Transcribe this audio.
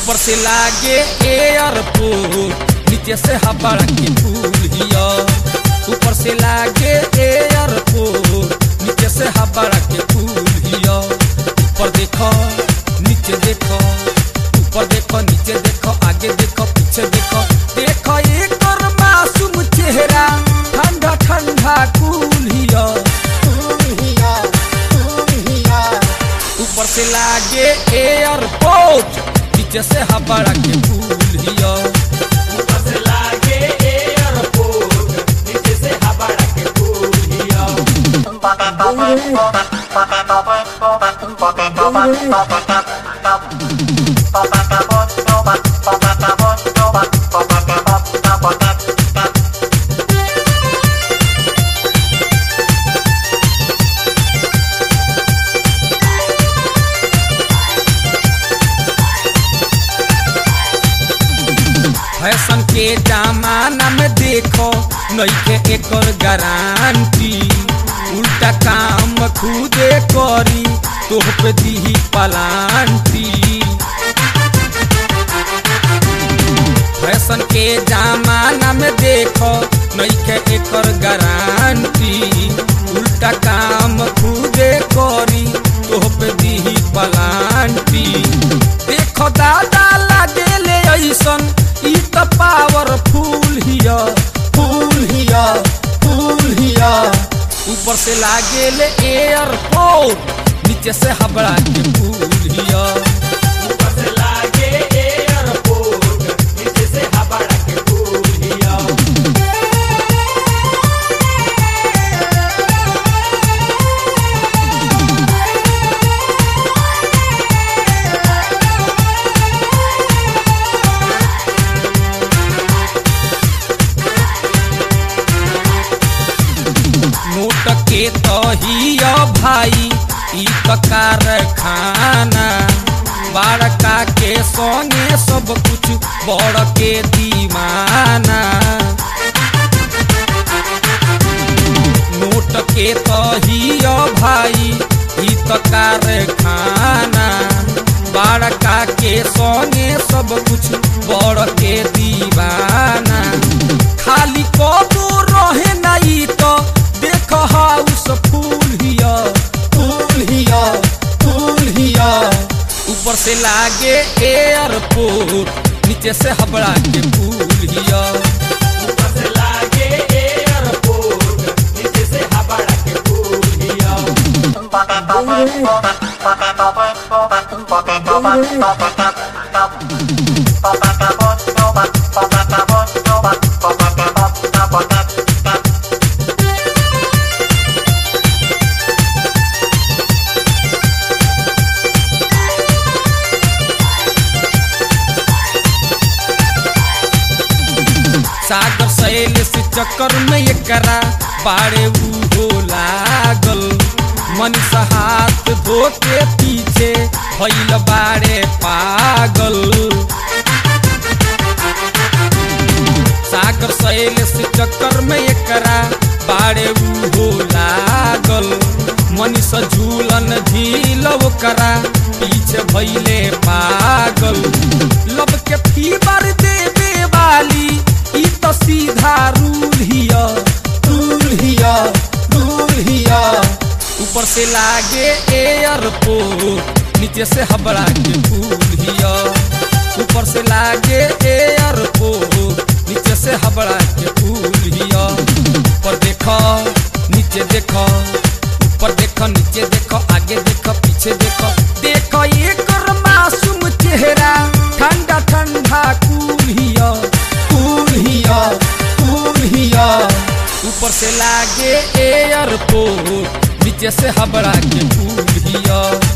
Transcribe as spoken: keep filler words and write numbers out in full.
ऊपर से लागे एयरपोर्ट नीचे से हबड़ा के फूल हिया। ऊपर से लागे एयरपोर्ट नीचे से हबड़ा के फूल हिया। ऊपर देखो नीचे देखो, ऊपर देखो नीचे देखो, आगे देखो पीछे देखो, देखो एक और मासूम चेहरा ठंडा ठंडा कूल हिया। ऊपर से लागे एयरपोर्ट नीचे से हबड़ा के फूल हिया। ऊपर से लागे एयरपोर्ट नीचे से हबड़ा के फूल हिया। फैशन के जमाना में देखो नइखे एकर गारंटी। उल्टा काम खुदे करी तोह पे दीही पलांटी। फैशन के जमाना में देखो नइखे एकर गारंटी। उल्टा काम खुदे करी तोह पे दीही पलांटी। देखो दादा लागे ले ऐसन ई त पावरफुल हिया, फूल हिया, फूल हिया। ऊपर से लागे ले एयरपोर्ट नीचे से हबड़ा के फूल हिया। ऊपर से लागे एयरपोर्ट नीचे से हबड़ा के फूल हिया। नोट के तो हिया भाई ई त कारखाना। बड़का के संगे सब कुछ बड़ के दीवाना। नोट के तो हिया भाई ई त कारखाना। बड़का के संगे सब कुछ बड़ के दीवाना। खाली कबो रहे नहीं तो देखो हाउस फूल हिया, फूल हिया, फूल हिया। ऊपर से लागे एयरपोर्ट नीचे से हबड़ा के फूल हिया। ऊपर से लागे एयरपोर्ट नीचे से हबड़ा के फूल हिया। सागर सैल से चक्कर में एकरा बाड़े हो लागल। मनीषा हाथ धो के पीछे भइल बाड़े पागल। सागर सैल से चक्कर में एकरा बाड़े हो लागल। मनीषा झूलन झील ओकरा पीछे भइले पागल। लब के फीवर देवे वाली ई तो सीधा रूल हिया, रूल हिया, रूल हिया। ऊपर से लागे एयरपोर्ट नीचे से हबड़ा के फूल हिया। ऊपर से लागे एयरपोर्ट नीचे से हबड़ा के फूल हिया। ऊपर देखो नीचे देखो, ऊपर देखो नीचे देखो, आगे देखो पीछे देखो, देखो एक और मासूम चेहरा ठंडा ठंडा कूल हिया, कूल हिया, कूल हिया। ऊपर से लागे एयरपोर्ट नीचे से हबड़ा के फूल हिया।